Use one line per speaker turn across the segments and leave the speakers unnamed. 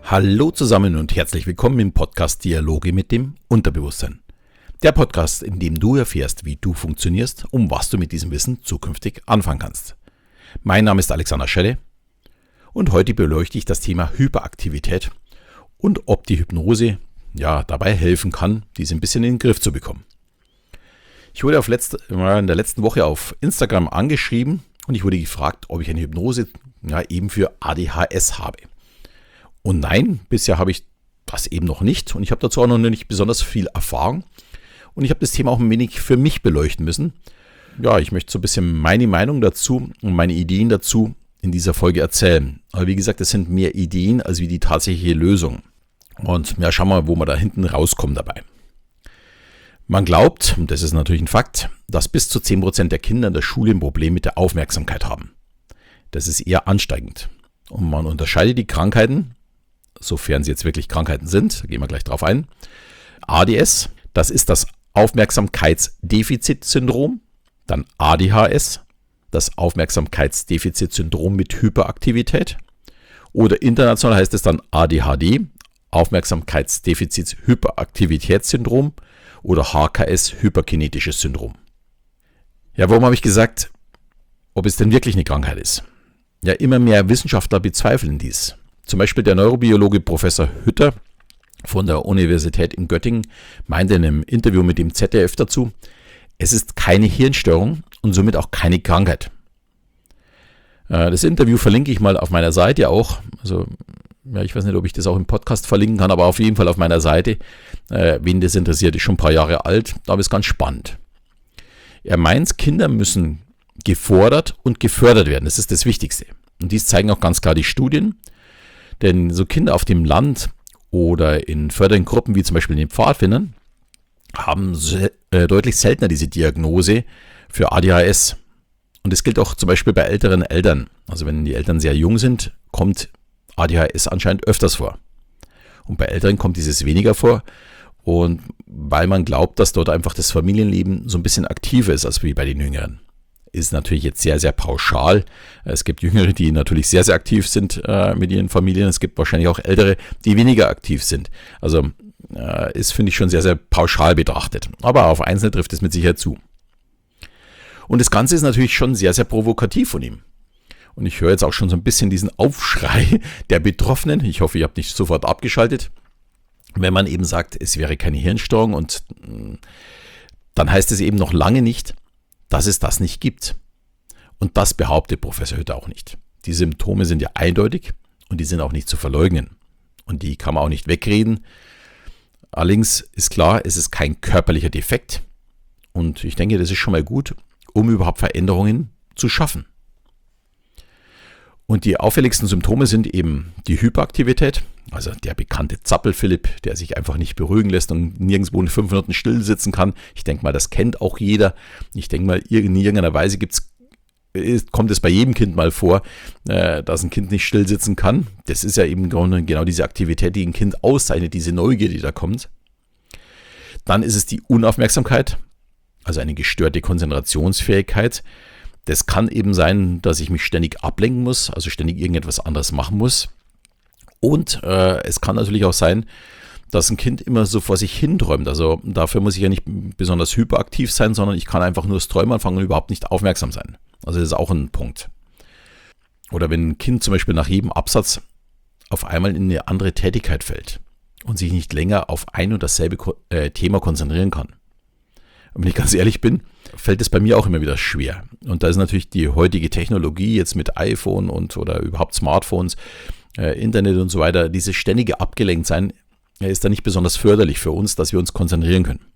Hallo zusammen und herzlich willkommen im Podcast Dialoge mit dem Unterbewusstsein. Der Podcast, in dem du erfährst, wie du funktionierst und was du mit diesem Wissen zukünftig anfangen kannst. Mein Name ist Alexander Schelle und heute beleuchte ich das Thema Hyperaktivität und ob die Hypnose dabei helfen kann, diese ein bisschen in den Griff zu bekommen. Ich wurde in der letzten Woche auf Instagram angeschrieben und ich wurde gefragt, ob ich eine Hypnose eben für ADHS habe. Und nein, bisher habe ich das eben noch nicht und ich habe dazu auch noch nicht besonders viel Erfahrung und ich habe das Thema auch ein wenig für mich beleuchten müssen. Ja, ich möchte so ein bisschen meine Meinung dazu und meine Ideen dazu in dieser Folge erzählen. Aber wie gesagt, es sind mehr Ideen als wie die tatsächliche Lösung. Und schauen wir mal, wo wir da hinten rauskommen dabei. Man glaubt, und das ist natürlich ein Fakt, dass bis zu 10% der Kinder in der Schule ein Problem mit der Aufmerksamkeit haben. Das ist eher ansteigend. Und man unterscheidet die Krankheiten, sofern sie jetzt wirklich Krankheiten sind, da gehen wir gleich drauf ein. ADS, das ist das Aufmerksamkeitsdefizitsyndrom. Dann ADHS, das Aufmerksamkeitsdefizitsyndrom mit Hyperaktivität. Oder international heißt es dann ADHD, Aufmerksamkeitsdefizit-Hyperaktivitätssyndrom. Oder HKS, hyperkinetisches Syndrom. Ja, warum habe ich gesagt, ob es denn wirklich eine Krankheit ist? Ja, immer mehr Wissenschaftler bezweifeln dies. Zum Beispiel der Neurobiologe Professor Hütter von der Universität in Göttingen meinte in einem Interview mit dem ZDF dazu, es ist keine Hirnstörung und somit auch keine Krankheit. Das Interview verlinke ich mal auf meiner Seite auch. Also, ich weiß nicht, ob ich das auch im Podcast verlinken kann, aber auf jeden Fall auf meiner Seite. Wen das interessiert, ist schon ein paar Jahre alt, aber ist ganz spannend. Er meint, Kinder müssen gefordert und gefördert werden. Das ist das Wichtigste. Und dies zeigen auch ganz klar die Studien. Denn so Kinder auf dem Land oder in fördernden Gruppen, wie zum Beispiel in den Pfadfindern, haben deutlich seltener diese Diagnose für ADHS. Und das gilt auch zum Beispiel bei älteren Eltern. Also wenn die Eltern sehr jung sind, kommt ADHS anscheinend öfters vor. Und bei Älteren kommt dieses weniger vor. Und weil man glaubt, dass dort einfach das Familienleben so ein bisschen aktiver ist als wie bei den Jüngeren. Ist natürlich jetzt sehr, sehr pauschal. Es gibt Jüngere, die natürlich sehr, sehr aktiv sind mit ihren Familien. Es gibt wahrscheinlich auch Ältere, die weniger aktiv sind. Also ist, finde ich, schon sehr, sehr pauschal betrachtet. Aber auf Einzelne trifft es mit Sicherheit zu. Und das Ganze ist natürlich schon sehr, sehr provokativ von ihm. Und ich höre jetzt auch schon so ein bisschen diesen Aufschrei der Betroffenen. Ich hoffe, ihr habt nicht sofort abgeschaltet. Wenn man eben sagt, es wäre keine Hirnstörung und dann heißt es eben noch lange nicht, dass es das nicht gibt. Und das behauptet Professor Hütter auch nicht. Die Symptome sind ja eindeutig und die sind auch nicht zu verleugnen. Und die kann man auch nicht wegreden. Allerdings ist klar, es ist kein körperlicher Defekt. Und ich denke, das ist schon mal gut, um überhaupt Veränderungen zu schaffen. Und die auffälligsten Symptome sind eben die Hyperaktivität, also der bekannte Zappel-Philipp, der sich einfach nicht beruhigen lässt und nirgendwo in 5 Minuten still sitzen kann. Ich denke mal, das kennt auch jeder. Ich denke mal, in irgendeiner Weise kommt es bei jedem Kind mal vor, dass ein Kind nicht still sitzen kann. Das ist ja eben genau diese Aktivität, die ein Kind auszeichnet, diese Neugier, die da kommt. Dann ist es die Unaufmerksamkeit, also eine gestörte Konzentrationsfähigkeit. Das kann eben sein, dass ich mich ständig ablenken muss, also ständig irgendetwas anderes machen muss. Und es kann natürlich auch sein, dass ein Kind immer so vor sich hin träumt. Also dafür muss ich ja nicht besonders hyperaktiv sein, sondern ich kann einfach nur das Träumen anfangen und überhaupt nicht aufmerksam sein. Also das ist auch ein Punkt. Oder wenn ein Kind zum Beispiel nach jedem Absatz auf einmal in eine andere Tätigkeit fällt und sich nicht länger auf ein und dasselbe Thema konzentrieren kann. Und wenn ich ganz ehrlich bin, fällt es bei mir auch immer wieder schwer. Und da ist natürlich die heutige Technologie jetzt mit iPhone oder überhaupt Smartphones, Internet und so weiter, dieses ständige Abgelenktsein ist da nicht besonders förderlich für uns, dass wir uns konzentrieren können.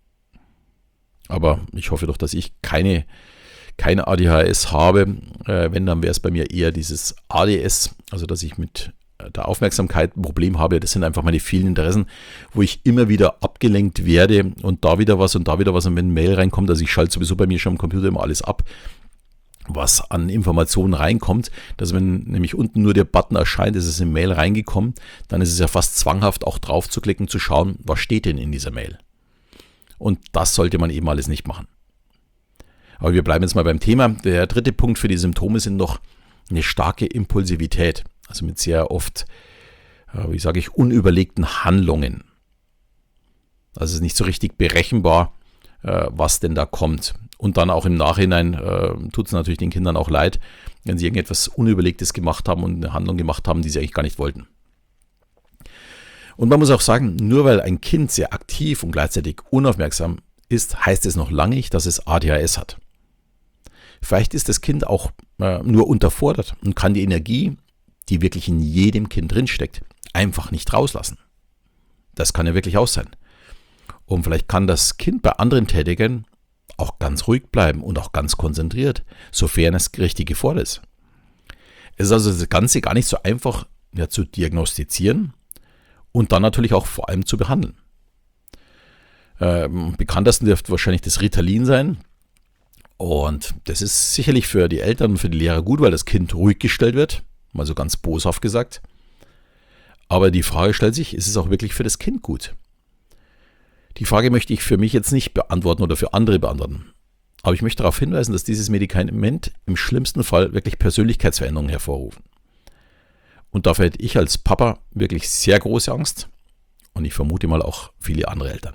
Aber ich hoffe doch, dass ich keine ADHS habe. Wenn, dann wäre es bei mir eher dieses ADS, also dass ich mit der Aufmerksamkeit ein Problem habe. Das sind einfach meine vielen Interessen, wo ich immer wieder abgelenkt werde und da wieder was und da wieder was. Und wenn eine Mail reinkommt, also ich schalte sowieso bei mir schon am Computer immer alles ab, was an Informationen reinkommt, dass wenn nämlich unten nur der Button erscheint, ist es in Mail reingekommen, dann ist es ja fast zwanghaft auch drauf zu klicken, zu schauen, was steht denn in dieser Mail. Und das sollte man eben alles nicht machen. Aber wir bleiben jetzt mal beim Thema. Der dritte Punkt für die Symptome sind noch eine starke Impulsivität. Also mit sehr oft unüberlegten Handlungen. Also es ist nicht so richtig berechenbar, was denn da kommt. Und dann auch im Nachhinein tut es natürlich den Kindern auch leid, wenn sie irgendetwas Unüberlegtes gemacht haben und eine Handlung gemacht haben, die sie eigentlich gar nicht wollten. Und man muss auch sagen, nur weil ein Kind sehr aktiv und gleichzeitig unaufmerksam ist, heißt es noch lange nicht, dass es ADHS hat. Vielleicht ist das Kind auch nur unterfordert und kann die Energie, die wirklich in jedem Kind drinsteckt, einfach nicht rauslassen. Das kann ja wirklich auch sein. Und vielleicht kann das Kind bei anderen Tätigkeiten auch ganz ruhig bleiben und auch ganz konzentriert, sofern es richtig gefordert ist. Es ist also das Ganze gar nicht so einfach zu diagnostizieren und dann natürlich auch vor allem zu behandeln. Bekanntesten dürfte wahrscheinlich das Ritalin sein. Und das ist sicherlich für die Eltern und für die Lehrer gut, weil das Kind ruhig gestellt wird, mal so ganz boshaft gesagt. Aber die Frage stellt sich, ist es auch wirklich für das Kind gut? Die Frage möchte ich für mich jetzt nicht beantworten oder für andere beantworten. Aber ich möchte darauf hinweisen, dass dieses Medikament im schlimmsten Fall wirklich Persönlichkeitsveränderungen hervorrufen. Und dafür hätte ich als Papa wirklich sehr große Angst und ich vermute mal auch viele andere Eltern.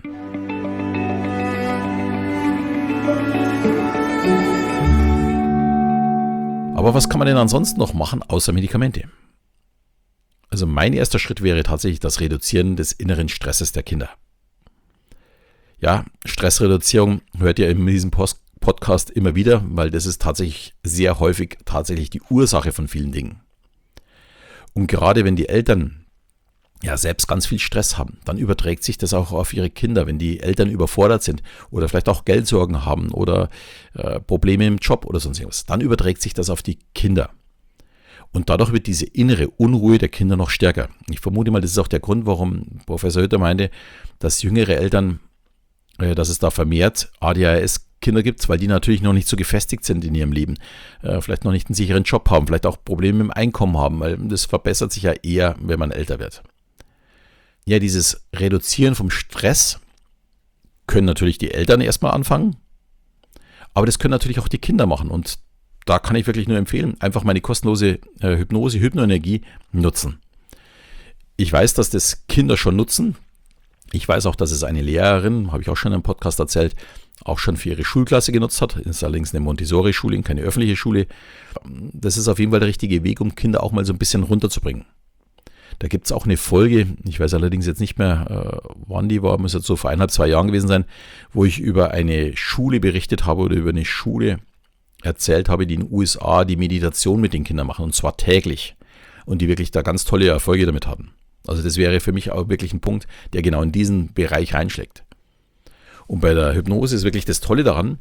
Aber was kann man denn ansonsten noch machen, außer Medikamente? Also mein erster Schritt wäre tatsächlich das Reduzieren des inneren Stresses der Kinder. Ja, Stressreduzierung hört ihr in diesem Podcast immer wieder, weil das ist tatsächlich sehr häufig tatsächlich die Ursache von vielen Dingen. Und gerade wenn die Eltern ja selbst ganz viel Stress haben, dann überträgt sich das auch auf ihre Kinder, wenn die Eltern überfordert sind oder vielleicht auch Geldsorgen haben oder Probleme im Job oder sonst irgendwas. Dann überträgt sich das auf die Kinder. Und dadurch wird diese innere Unruhe der Kinder noch stärker. Ich vermute mal, das ist auch der Grund, warum Professor Hütter meinte, dass jüngere Eltern, dass es da vermehrt ADHS-Kinder gibt, weil die natürlich noch nicht so gefestigt sind in ihrem Leben, vielleicht noch nicht einen sicheren Job haben, vielleicht auch Probleme mit dem Einkommen haben, weil das verbessert sich ja eher, wenn man älter wird. Ja, dieses Reduzieren vom Stress können natürlich die Eltern erstmal anfangen, aber das können natürlich auch die Kinder machen und da kann ich wirklich nur empfehlen, einfach meine kostenlose Hypnose, Hypnoenergie nutzen. Ich weiß, dass das Kinder schon nutzen. Ich weiß auch, dass es eine Lehrerin, habe ich auch schon im Podcast erzählt, auch schon für ihre Schulklasse genutzt hat. Das ist allerdings eine Montessori-Schule, keine öffentliche Schule. Das ist auf jeden Fall der richtige Weg, um Kinder auch mal so ein bisschen runterzubringen. Da gibt es auch eine Folge, ich weiß allerdings jetzt nicht mehr, wann die war, muss jetzt so vor 1,5-2 Jahren gewesen sein, wo ich über eine Schule berichtet habe oder über eine Schule erzählt habe, die in den USA die Meditation mit den Kindern machen, und zwar täglich. Und die wirklich da ganz tolle Erfolge damit hatten. Also das wäre für mich auch wirklich ein Punkt, der genau in diesen Bereich reinschlägt. Und bei der Hypnose ist wirklich das Tolle daran,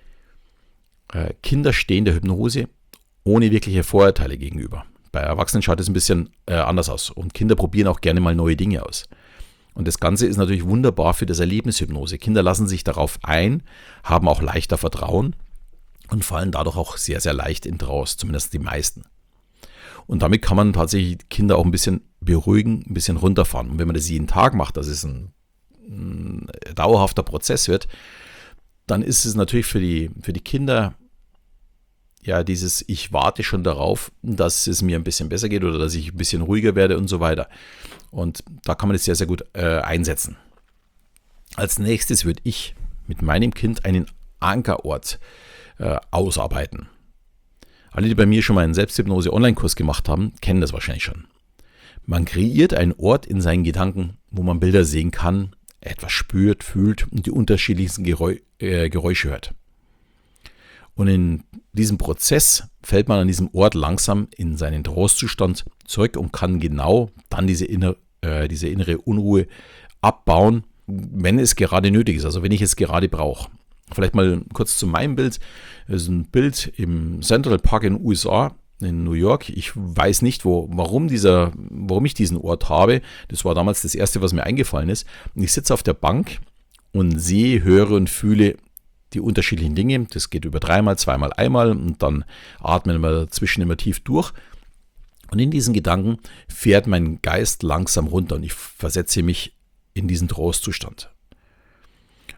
Kinder stehen der Hypnose ohne wirkliche Vorurteile gegenüber. Bei Erwachsenen schaut es ein bisschen anders aus und Kinder probieren auch gerne mal neue Dinge aus. Und das Ganze ist natürlich wunderbar für das Erlebnishypnose. Kinder lassen sich darauf ein, haben auch leichter Vertrauen und fallen dadurch auch sehr, sehr leicht in Trance, zumindest die meisten. Und damit kann man tatsächlich Kinder auch ein bisschen beruhigen, ein bisschen runterfahren. Und wenn man das jeden Tag macht, dass es ein dauerhafter Prozess wird, dann ist es natürlich für die Kinder ja dieses, ich warte schon darauf, dass es mir ein bisschen besser geht oder dass ich ein bisschen ruhiger werde und so weiter. Und da kann man das sehr, sehr gut einsetzen. Als nächstes würde ich mit meinem Kind einen Ankerort ausarbeiten. Alle, die bei mir schon mal einen Selbsthypnose-Online-Kurs gemacht haben, kennen das wahrscheinlich schon. Man kreiert einen Ort in seinen Gedanken, wo man Bilder sehen kann, etwas spürt, fühlt und die unterschiedlichsten Geräusche hört. Und in diesem Prozess fällt man an diesem Ort langsam in seinen Trance-Zustand zurück und kann genau dann diese innere Unruhe abbauen, wenn es gerade nötig ist, also wenn ich es gerade brauche. Vielleicht mal kurz zu meinem Bild. Das ist ein Bild im Central Park in den USA, in New York. Ich weiß nicht, warum ich diesen Ort habe. Das war damals das Erste, was mir eingefallen ist. Und ich sitze auf der Bank und sehe, höre und fühle die unterschiedlichen Dinge. Das geht über 3-mal, 2-mal, 1-mal und dann atmen wir dazwischen immer tief durch. Und in diesen Gedanken fährt mein Geist langsam runter und ich versetze mich in diesen Trance-Zustand.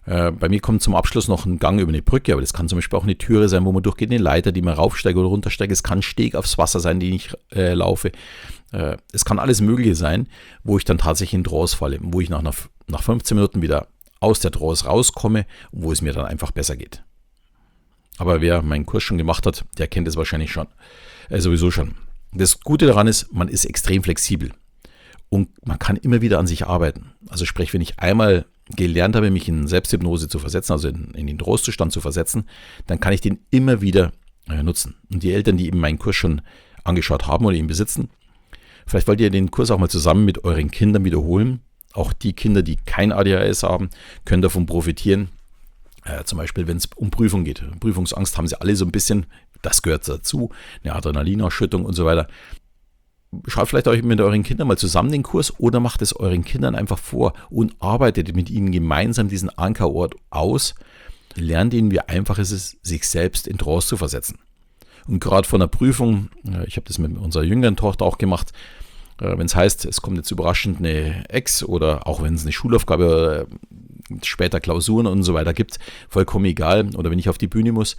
Bei mir kommt zum Abschluss noch ein Gang über eine Brücke, aber das kann zum Beispiel auch eine Türe sein, wo man durchgeht, eine Leiter, die man raufsteigt oder runtersteigt. Es kann ein Steg aufs Wasser sein, den ich laufe. Es kann alles Mögliche sein, wo ich dann tatsächlich in Trance falle, wo ich nach 15 Minuten wieder aus der Trance rauskomme, wo es mir dann einfach besser geht. Aber wer meinen Kurs schon gemacht hat, der kennt es wahrscheinlich schon, sowieso schon. Das Gute daran ist, man ist extrem flexibel und man kann immer wieder an sich arbeiten. Also sprich, wenn ich einmal gelernt habe, mich in Selbsthypnose zu versetzen, also in den Trance-Zustand zu versetzen, dann kann ich den immer wieder nutzen. Und die Eltern, die eben meinen Kurs schon angeschaut haben oder ihn besitzen, vielleicht wollt ihr den Kurs auch mal zusammen mit euren Kindern wiederholen. Auch die Kinder, die kein ADHS haben, können davon profitieren. Zum Beispiel, wenn es um Prüfung geht. Prüfungsangst haben sie alle so ein bisschen, das gehört dazu, eine Adrenalinausschüttung und so weiter. Schaut vielleicht euch mit euren Kindern mal zusammen den Kurs oder macht es euren Kindern einfach vor und arbeitet mit ihnen gemeinsam diesen Ankerort aus. Lernt ihnen, wie einfach es ist, sich selbst in Trance zu versetzen. Und gerade vor einer Prüfung, ich habe das mit unserer jüngeren Tochter auch gemacht, wenn es heißt, es kommt jetzt überraschend eine Ex oder auch wenn es eine Schulaufgabe, später Klausuren und so weiter gibt, vollkommen egal, oder wenn ich auf die Bühne muss,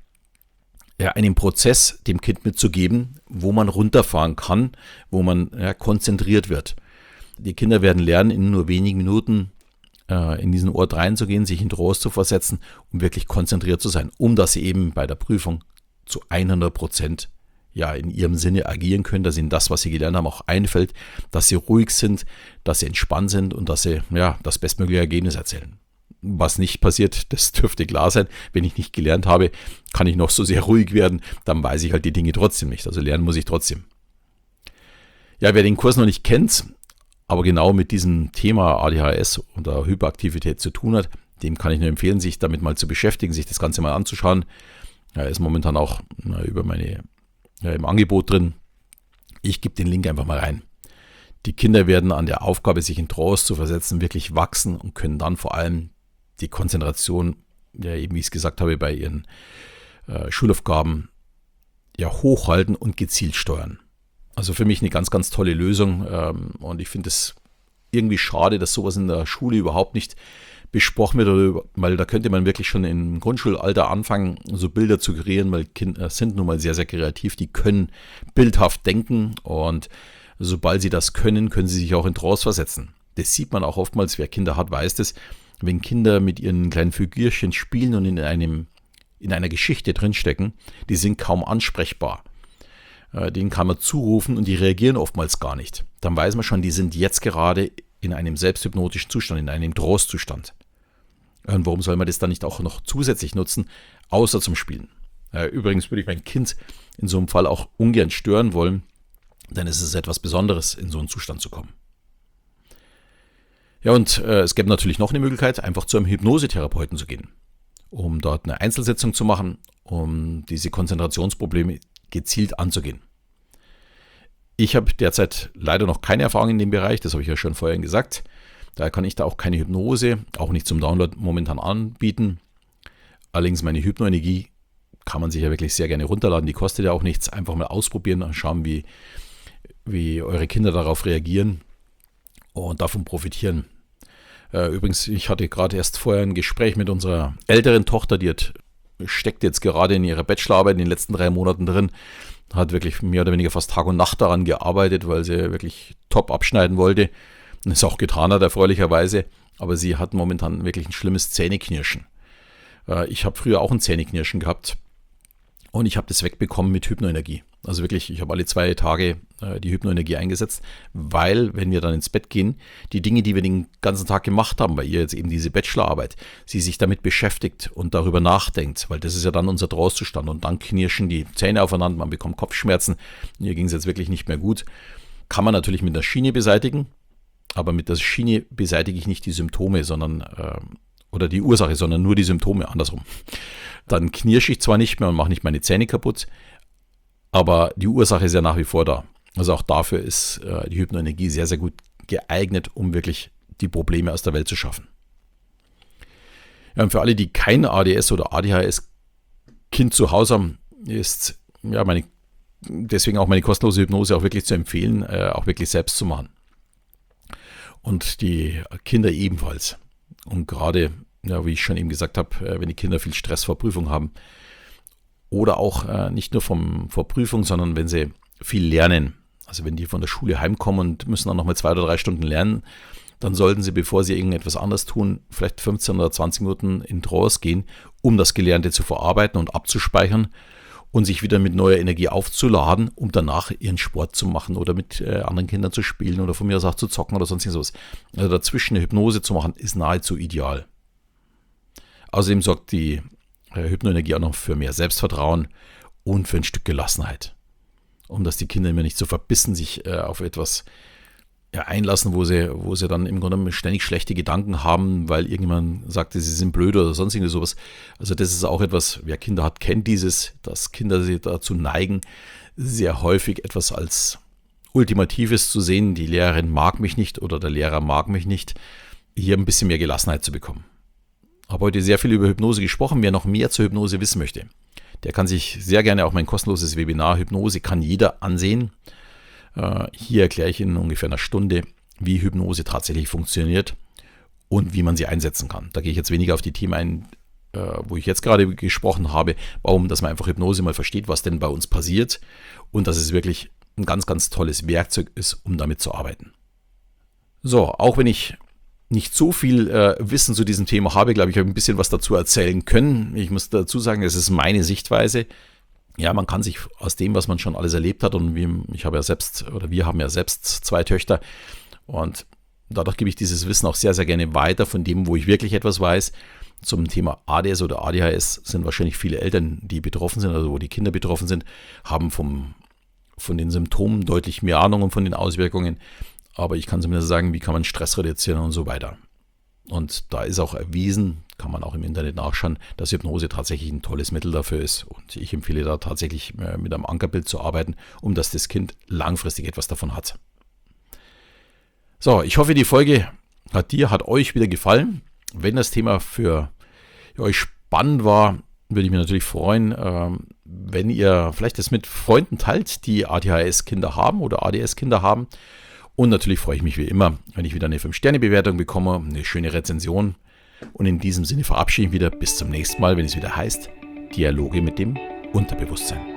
einen Prozess dem Kind mitzugeben, wo man runterfahren kann, wo man konzentriert wird. Die Kinder werden lernen, in nur wenigen Minuten in diesen Ort reinzugehen, sich in Trance zu versetzen, um wirklich konzentriert zu sein, um dass sie eben bei der Prüfung zu 100% in ihrem Sinne agieren können, dass ihnen das, was sie gelernt haben, auch einfällt, dass sie ruhig sind, dass sie entspannt sind und dass sie das bestmögliche Ergebnis erzielen. Was nicht passiert, das dürfte klar sein. Wenn ich nicht gelernt habe, kann ich noch so sehr ruhig werden, dann weiß ich halt die Dinge trotzdem nicht. Also lernen muss ich trotzdem. Ja, wer den Kurs noch nicht kennt, aber genau mit diesem Thema ADHS oder Hyperaktivität zu tun hat, dem kann ich nur empfehlen, sich damit mal zu beschäftigen, sich das Ganze mal anzuschauen. Er ist momentan auch über im Angebot drin. Ich gebe den Link einfach mal rein. Die Kinder werden an der Aufgabe, sich in Trance zu versetzen, wirklich wachsen und können dann vor allem die Konzentration, eben wie ich es gesagt habe, bei ihren Schulaufgaben hochhalten und gezielt steuern. Also für mich eine ganz, ganz tolle Lösung und ich finde es irgendwie schade, dass sowas in der Schule überhaupt nicht besprochen wird, weil da könnte man wirklich schon im Grundschulalter anfangen, so Bilder zu kreieren, weil Kinder sind nun mal sehr, sehr kreativ, die können bildhaft denken und sobald sie das können, können sie sich auch in Trance versetzen. Das sieht man auch oftmals, wer Kinder hat, weiß das, wenn Kinder mit ihren kleinen Figürchen spielen und in einer Geschichte drinstecken, die sind kaum ansprechbar. Denen kann man zurufen und die reagieren oftmals gar nicht. Dann weiß man schon, die sind jetzt gerade in einem selbsthypnotischen Zustand, in einem Trance-Zustand. Und warum soll man das dann nicht auch noch zusätzlich nutzen, außer zum Spielen? Übrigens würde ich mein Kind in so einem Fall auch ungern stören wollen, denn es ist etwas Besonderes, in so einen Zustand zu kommen. Ja, und es gäbe natürlich noch eine Möglichkeit, einfach zu einem Hypnosetherapeuten zu gehen, um dort eine Einzelsitzung zu machen, um diese Konzentrationsprobleme gezielt anzugehen. Ich habe derzeit leider noch keine Erfahrung in dem Bereich, das habe ich ja schon vorhin gesagt. Daher kann ich da auch keine Hypnose, auch nicht zum Download momentan anbieten. Allerdings meine Hypnoenergie kann man sich ja wirklich sehr gerne runterladen, die kostet ja auch nichts. Einfach mal ausprobieren und schauen, wie eure Kinder darauf reagieren und davon profitieren. Übrigens, ich hatte gerade erst vorher ein Gespräch mit unserer älteren Tochter, die steckt jetzt gerade in ihrer Bachelorarbeit in den letzten 3 Monaten drin, hat wirklich mehr oder weniger fast Tag und Nacht daran gearbeitet, weil sie wirklich top abschneiden wollte. Und es auch getan hat, erfreulicherweise. Aber sie hat momentan wirklich ein schlimmes Zähneknirschen. Ich habe früher auch ein Zähneknirschen gehabt und ich habe das wegbekommen mit Hypnoenergie. Also wirklich, ich habe alle 2 Tage die Hypnoenergie eingesetzt, weil, wenn wir dann ins Bett gehen, die Dinge, die wir den ganzen Tag gemacht haben, bei ihr jetzt eben diese Bachelorarbeit, sie sich damit beschäftigt und darüber nachdenkt, weil das ist ja dann unser Trance-Zustand und dann knirschen die Zähne aufeinander, man bekommt Kopfschmerzen, ihr ging es jetzt wirklich nicht mehr gut. Kann man natürlich mit einer Schiene beseitigen, aber mit der Schiene beseitige ich nicht die Symptome, oder die Ursache, sondern nur die Symptome, andersrum. Dann knirsche ich zwar nicht mehr und mache nicht meine Zähne kaputt, aber die Ursache ist ja nach wie vor da. Also auch dafür ist die Hypnoenergie sehr, sehr gut geeignet, um wirklich die Probleme aus der Welt zu schaffen. Ja, und für alle, die kein ADS oder ADHS-Kind zu Hause haben, ist deswegen auch meine kostenlose Hypnose auch wirklich zu empfehlen, auch wirklich selbst zu machen. Und die Kinder ebenfalls. Und gerade Ja, wie ich schon eben gesagt habe, wenn die Kinder viel Stress vor Prüfung haben. Oder auch nicht nur vor Prüfung, sondern wenn sie viel lernen. Also wenn die von der Schule heimkommen und müssen dann nochmal 2 oder 3 Stunden lernen, dann sollten sie, bevor sie irgendetwas anderes tun, vielleicht 15 oder 20 Minuten in Trance gehen, um das Gelernte zu verarbeiten und abzuspeichern und sich wieder mit neuer Energie aufzuladen, um danach ihren Sport zu machen oder mit anderen Kindern zu spielen oder von mir aus auch zu zocken oder sonst sowas. Also dazwischen eine Hypnose zu machen, ist nahezu ideal. Außerdem sorgt die Hypnoenergie auch noch für mehr Selbstvertrauen und für ein Stück Gelassenheit. Um dass die Kinder immer nicht so verbissen sich auf etwas einlassen, wo sie dann im Grunde ständig schlechte Gedanken haben, weil irgendjemand sagte, sie sind blöd oder sonst irgendwie sowas. Also das ist auch etwas, wer Kinder hat, kennt dieses, dass Kinder sie dazu neigen, sehr häufig etwas als Ultimatives zu sehen. Die Lehrerin mag mich nicht oder der Lehrer mag mich nicht. Hier ein bisschen mehr Gelassenheit zu bekommen. Ich habe heute sehr viel über Hypnose gesprochen. Wer noch mehr zur Hypnose wissen möchte, der kann sich sehr gerne auch mein kostenloses Webinar Hypnose kann jeder ansehen. Hier erkläre ich in ungefähr einer Stunde, wie Hypnose tatsächlich funktioniert und wie man sie einsetzen kann. Da gehe ich jetzt weniger auf die Themen ein, wo ich jetzt gerade gesprochen habe, dass man einfach Hypnose mal versteht, was denn bei uns passiert und dass es wirklich ein ganz, ganz tolles Werkzeug ist, um damit zu arbeiten. So, auch wenn ich nicht so viel Wissen zu diesem Thema habe, glaube ich, habe ein bisschen was dazu erzählen können. Ich muss dazu sagen, es ist meine Sichtweise. Ja, man kann sich aus dem, was man schon alles erlebt hat, und wir haben ja selbst 2 Töchter, und dadurch gebe ich dieses Wissen auch sehr, sehr gerne weiter von dem, wo ich wirklich etwas weiß. Zum Thema ADS oder ADHS sind wahrscheinlich viele Eltern, die betroffen sind, also wo die Kinder betroffen sind, haben von den Symptomen deutlich mehr Ahnung und von den Auswirkungen. Aber ich kann zumindest sagen, wie kann man Stress reduzieren und so weiter. Und da ist auch erwiesen, kann man auch im Internet nachschauen, dass Hypnose tatsächlich ein tolles Mittel dafür ist. Und ich empfehle da tatsächlich mit einem Ankerbild zu arbeiten, um dass das Kind langfristig etwas davon hat. So, ich hoffe, die Folge hat euch wieder gefallen. Wenn das Thema für euch spannend war, würde ich mich natürlich freuen, wenn ihr vielleicht das mit Freunden teilt, die ADHS-Kinder haben oder ADS-Kinder haben. Und natürlich freue ich mich wie immer, wenn ich wieder eine 5-Sterne-Bewertung bekomme, eine schöne Rezension. Und in diesem Sinne verabschiede ich mich wieder. Bis zum nächsten Mal, wenn es wieder heißt, Dialoge mit dem Unterbewusstsein.